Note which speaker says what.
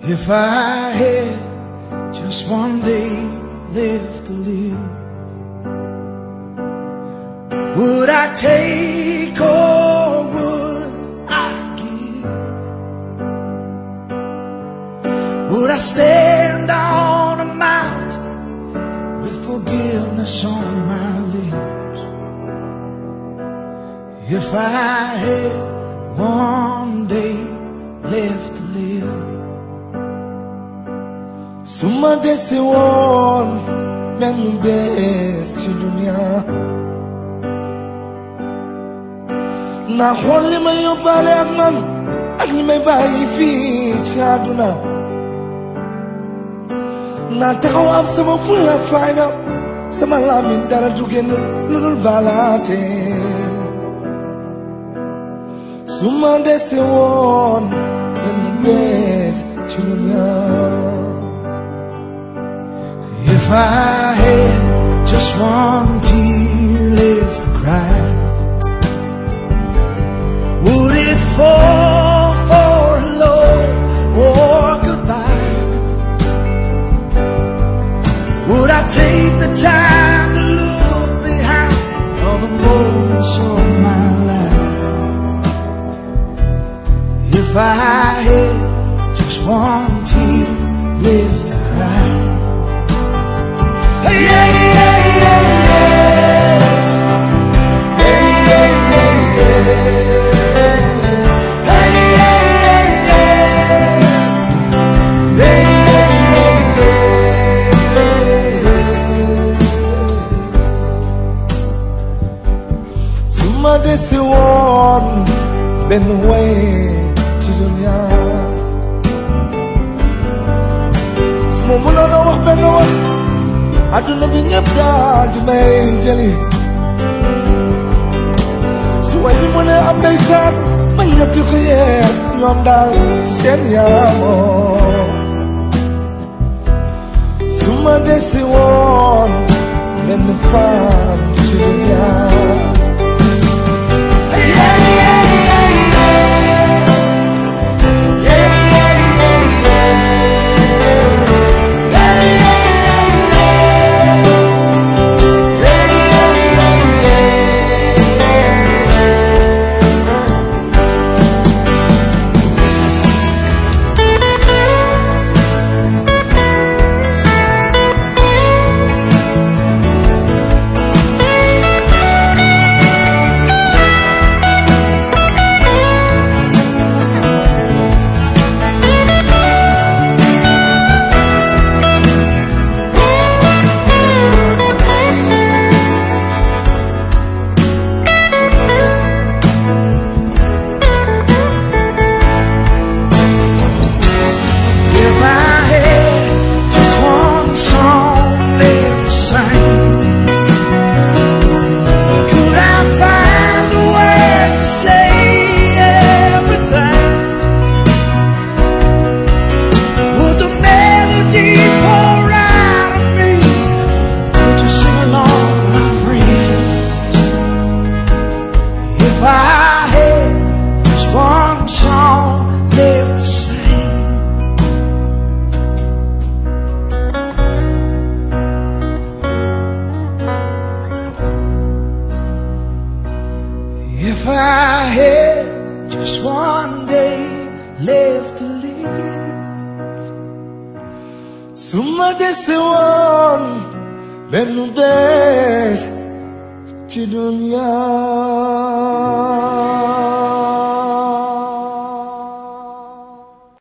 Speaker 1: If I had just one day left to live, would I take or would I give? Would I stand on a mountain with forgiveness on my lips? If I had one day left to live, suma desi won menu bes ci dunya na xool li may yóbbaale ak man ak li may bàyyi fii ci àdduna na taxaw am sama fulla ak fayda sama làmmiñ dara du génn lu dul balaate suma desi won menu bes ci dunya. If I had just one tear left to cry, would it fall for hello or goodbye? Would I take the time to look behind all the moments of my life? If I had just one tear left to cry, somebody say one been away to dunya smo mënoon a wax benn wax aduna bi ñëpp daal di may jëli su way bi mu ne am ndeysaan ma ñëpp di ko yeer ñoom daal ci seen yaamoo su ma desi woon benn fan ci dunya If I had just one day left to live, suma desi woon benn bés ci dunya.